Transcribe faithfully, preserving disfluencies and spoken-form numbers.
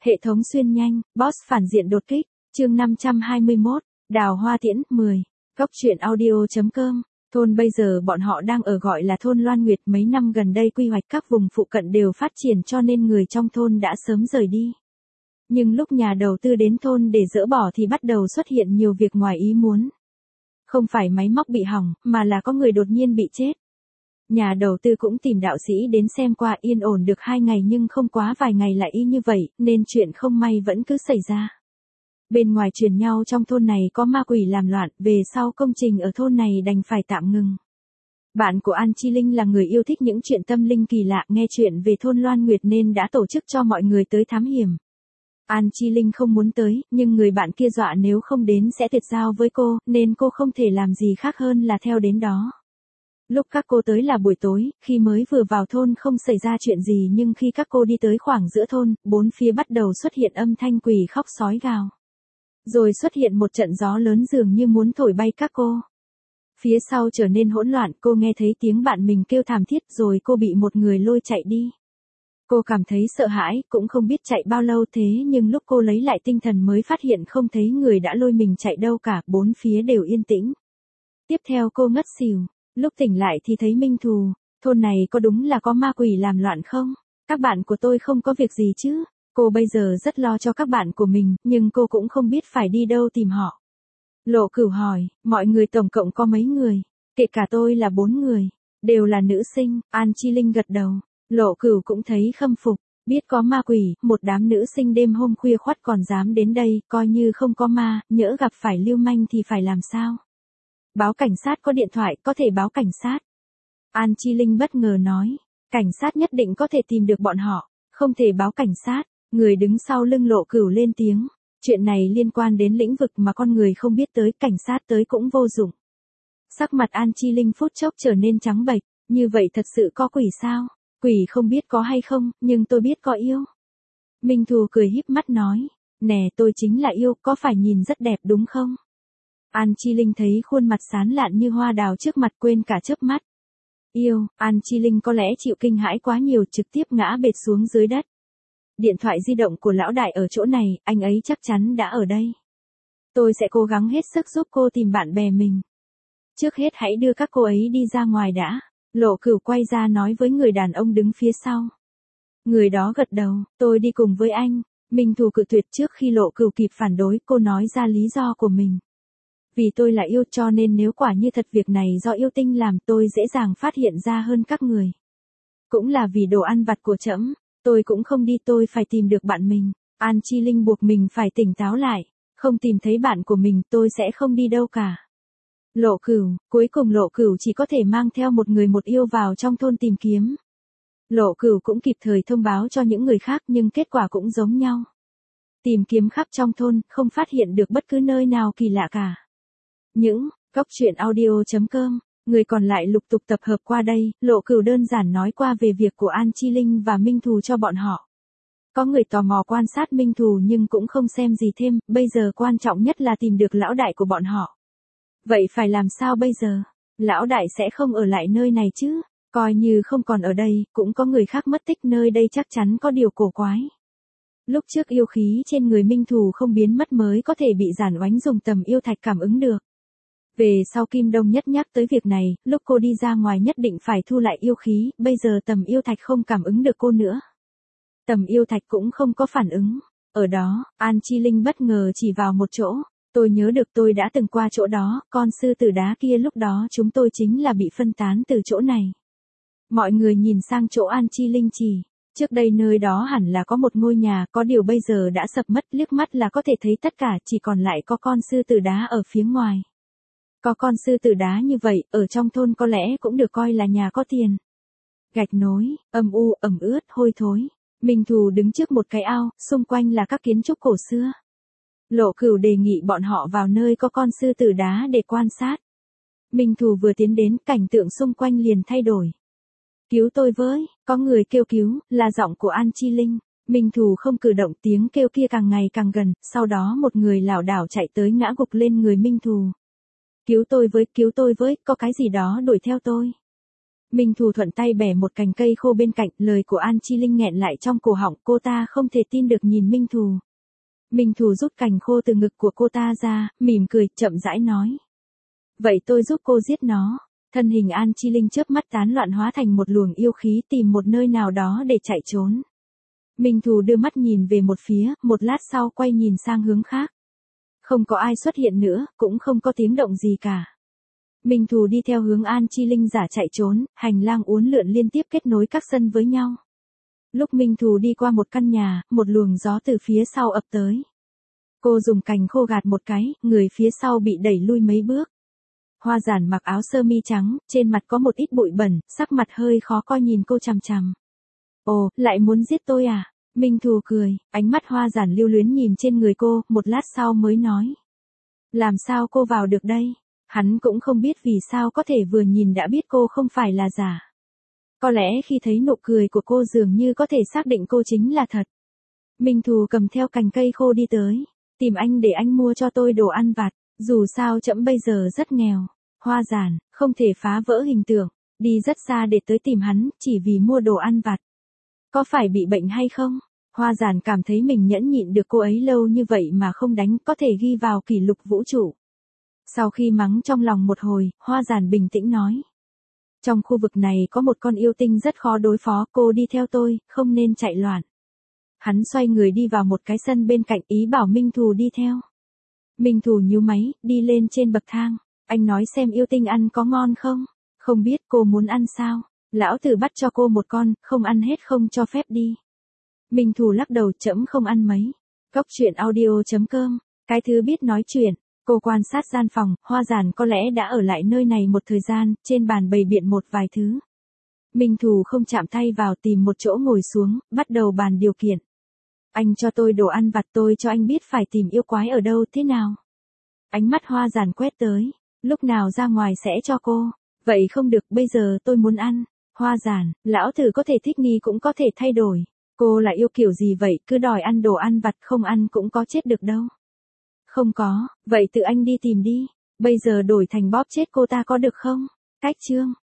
Hệ thống xuyên nhanh, boss phản diện đột kích, chương năm trăm hai mươi mốt, Đào Hoa Tiễn, mười. Góc truyện audio.com. Thôn bây giờ bọn họ đang ở gọi là thôn Loan Nguyệt, mấy năm gần đây quy hoạch các vùng phụ cận đều phát triển cho nên người trong thôn đã sớm rời đi. Nhưng lúc nhà đầu tư đến thôn để dỡ bỏ thì bắt đầu xuất hiện nhiều việc ngoài ý muốn. Không phải máy móc bị hỏng, mà là có người đột nhiên bị chết. Nhà đầu tư cũng tìm đạo sĩ đến xem qua, yên ổn được hai ngày nhưng không quá vài ngày lại y như vậy, nên chuyện không may vẫn cứ xảy ra. Bên ngoài truyền nhau trong thôn này có ma quỷ làm loạn, về sau công trình ở thôn này đành phải tạm ngừng. Bạn của An Chi Linh là người yêu thích những chuyện tâm linh kỳ lạ, nghe chuyện về thôn Loan Nguyệt nên đã tổ chức cho mọi người tới thám hiểm. An Chi Linh không muốn tới, nhưng người bạn kia dọa nếu không đến sẽ tuyệt giao với cô, nên cô không thể làm gì khác hơn là theo đến đó. Lúc các cô tới là buổi tối, khi mới vừa vào thôn không xảy ra chuyện gì, nhưng khi các cô đi tới khoảng giữa thôn, bốn phía bắt đầu xuất hiện âm thanh quỷ khóc sói gào. Rồi xuất hiện một trận gió lớn dường như muốn thổi bay các cô. Phía sau trở nên hỗn loạn, cô nghe thấy tiếng bạn mình kêu thảm thiết rồi cô bị một người lôi chạy đi. Cô cảm thấy sợ hãi, cũng không biết chạy bao lâu thế nhưng lúc cô lấy lại tinh thần mới phát hiện không thấy người đã lôi mình chạy đâu cả, bốn phía đều yên tĩnh. Tiếp theo cô ngất xỉu, lúc tỉnh lại thì thấy Minh Thù, thôn này có đúng là có ma quỷ làm loạn không? Các bạn của tôi không có việc gì chứ? Cô bây giờ rất lo cho các bạn của mình, nhưng cô cũng không biết phải đi đâu tìm họ. Lộ Cửu hỏi, mọi người tổng cộng có mấy người? Kể cả tôi là bốn người, đều là nữ sinh. An Chi Linh gật đầu. Lộ Cửu cũng thấy khâm phục, biết có ma quỷ, một đám nữ sinh đêm hôm khuya khoắt còn dám đến đây, coi như không có ma, nhỡ gặp phải lưu manh thì phải làm sao? Báo cảnh sát, có điện thoại, có thể báo cảnh sát. An Chi Linh bất ngờ nói, cảnh sát nhất định có thể tìm được bọn họ, không thể báo cảnh sát. Người đứng sau lưng Lộ Cửu lên tiếng, chuyện này liên quan đến lĩnh vực mà con người không biết tới, cảnh sát tới cũng vô dụng. Sắc mặt An Chi Linh phút chốc trở nên trắng bệch, như vậy thật sự có quỷ sao? Quỷ không biết có hay không, nhưng tôi biết có yêu. Minh Thù cười híp mắt nói, nè tôi chính là yêu, có phải nhìn rất đẹp đúng không? An Chi Linh thấy khuôn mặt sán lạn như hoa đào trước mặt quên cả chớp mắt. Yêu, An Chi Linh có lẽ chịu kinh hãi quá nhiều trực tiếp ngã bệt xuống dưới đất. Điện thoại di động của lão đại ở chỗ này, anh ấy chắc chắn đã ở đây. Tôi sẽ cố gắng hết sức giúp cô tìm bạn bè mình. Trước hết hãy đưa các cô ấy đi ra ngoài đã. Lộ Cửu quay ra nói với người đàn ông đứng phía sau. Người đó gật đầu, tôi đi cùng với anh. Minh Thù cự tuyệt trước khi Lộ Cửu kịp phản đối, cô nói ra lý do của mình. Vì tôi là yêu cho nên nếu quả như thật việc này do yêu tinh làm tôi dễ dàng phát hiện ra hơn các người. Cũng là vì đồ ăn vặt của trẫm. Tôi cũng không đi, tôi phải tìm được bạn mình. An Chi Linh buộc mình phải tỉnh táo lại. Không tìm thấy bạn của mình tôi sẽ không đi đâu cả. Lộ Cửu, cuối cùng Lộ Cửu chỉ có thể mang theo một người một yêu vào trong thôn tìm kiếm. Lộ Cửu cũng kịp thời thông báo cho những người khác nhưng kết quả cũng giống nhau. Tìm kiếm khắp trong thôn, không phát hiện được bất cứ nơi nào kỳ lạ cả. Những, góc truyện audio.com. Người còn lại lục tục tập hợp qua đây, Lộ Cửu đơn giản nói qua về việc của An Chi Linh và Minh Thù cho bọn họ. Có người tò mò quan sát Minh Thù nhưng cũng không xem gì thêm, bây giờ quan trọng nhất là tìm được lão đại của bọn họ. Vậy phải làm sao bây giờ? Lão đại sẽ không ở lại nơi này chứ? Coi như không còn ở đây, cũng có người khác mất tích, nơi đây chắc chắn có điều cổ quái. Lúc trước yêu khí trên người Minh Thù không biến mất mới có thể bị Giản Oánh dùng tầm yêu thạch cảm ứng được. Về sau Kim Đông Nhất nhắc tới việc này, lúc cô đi ra ngoài nhất định phải thu lại yêu khí, bây giờ tầm yêu thạch không cảm ứng được cô nữa. Tầm yêu thạch cũng không có phản ứng. Ở đó, An Chi Linh bất ngờ chỉ vào một chỗ. Tôi nhớ được tôi đã từng qua chỗ đó, con sư tử đá kia lúc đó chúng tôi chính là bị phân tán từ chỗ này. Mọi người nhìn sang chỗ An Chi Linh chỉ. Trước đây nơi đó hẳn là có một ngôi nhà, có điều bây giờ đã sập mất, liếc mắt là có thể thấy tất cả, chỉ còn lại có con sư tử đá ở phía ngoài. Có con sư tử đá như vậy, ở trong thôn có lẽ cũng được coi là nhà có tiền. Gạch nối, âm u, ẩm ướt, hôi thối. Minh Thù đứng trước một cái ao, xung quanh là các kiến trúc cổ xưa. Lộ Cửu đề nghị bọn họ vào nơi có con sư tử đá để quan sát. Minh Thù vừa tiến đến, cảnh tượng xung quanh liền thay đổi. Cứu tôi với, có người kêu cứu, là giọng của An Chi Linh. Minh Thù không cử động, tiếng kêu kia càng ngày càng gần, sau đó một người lảo đảo chạy tới ngã gục lên người Minh Thù. Cứu tôi với, cứu tôi với, có cái gì đó đuổi theo tôi. Minh Thù thuận tay bẻ một cành cây khô bên cạnh, lời của An Chi Linh nghẹn lại trong cổ họng, cô ta không thể tin được nhìn Minh Thù. Minh Thù rút cành khô từ ngực của cô ta ra, mỉm cười, chậm rãi nói. Vậy tôi giúp cô giết nó. Thân hình An Chi Linh chớp mắt tán loạn hóa thành một luồng yêu khí tìm một nơi nào đó để chạy trốn. Minh Thù đưa mắt nhìn về một phía, một lát sau quay nhìn sang hướng khác. Không có ai xuất hiện nữa, cũng không có tiếng động gì cả. Minh Thù đi theo hướng An Chi Linh giả chạy trốn, hành lang uốn lượn liên tiếp kết nối các sân với nhau. Lúc Minh Thù đi qua một căn nhà, một luồng gió từ phía sau ập tới. Cô dùng cành khô gạt một cái, người phía sau bị đẩy lui mấy bước. Hoa Giản mặc áo sơ mi trắng, trên mặt có một ít bụi bẩn, sắc mặt hơi khó coi nhìn cô chằm chằm. Ồ, lại muốn giết tôi à? Minh Thù cười, ánh mắt Hoa Giản lưu luyến nhìn trên người cô, một lát sau mới nói. Làm sao cô vào được đây? Hắn cũng không biết vì sao có thể vừa nhìn đã biết cô không phải là giả. Có lẽ khi thấy nụ cười của cô dường như có thể xác định cô chính là thật. Minh Thù cầm theo cành cây khô đi tới. Tìm anh để anh mua cho tôi đồ ăn vặt. Dù sao trẫm bây giờ rất nghèo. Hoa Giản, không thể phá vỡ hình tượng. Đi rất xa để tới tìm hắn, chỉ vì mua đồ ăn vặt. Có phải bị bệnh hay không? Hoa Giản cảm thấy mình nhẫn nhịn được cô ấy lâu như vậy mà không đánh, có thể ghi vào kỷ lục vũ trụ. Sau khi mắng trong lòng một hồi, Hoa Giản bình tĩnh nói. Trong khu vực này có một con yêu tinh rất khó đối phó, cô đi theo tôi, không nên chạy loạn. Hắn xoay người đi vào một cái sân bên cạnh, ý bảo Minh Thù đi theo. Minh Thù nhíu máy, đi lên trên bậc thang. Anh nói xem yêu tinh ăn có ngon không? Không biết cô muốn ăn sao? Lão tử bắt cho cô một con, không ăn hết không cho phép đi. Minh Thù lắc đầu, trẫm không ăn mấy. Cốc truyện audio chấm com, cái thứ biết nói chuyện. Cô quan sát gian phòng, Hoa Giản có lẽ đã ở lại nơi này một thời gian, trên bàn bày biện một vài thứ. Minh Thù không chạm tay vào, tìm một chỗ ngồi xuống, bắt đầu bàn điều kiện. Anh cho tôi đồ ăn vặt, tôi cho anh biết phải tìm yêu quái ở đâu, thế nào? Ánh mắt Hoa Giản quét tới, lúc nào ra ngoài sẽ cho cô. Vậy không được, bây giờ tôi muốn ăn. Hoa Giản, lão tử có thể thích nghi cũng có thể thay đổi. Cô là yêu kiểu gì vậy, cứ đòi ăn đồ ăn vặt, không ăn cũng có chết được đâu. Không có, vậy tự anh đi tìm đi. Bây giờ đổi thành bóp chết cô ta có được không? Cách chương.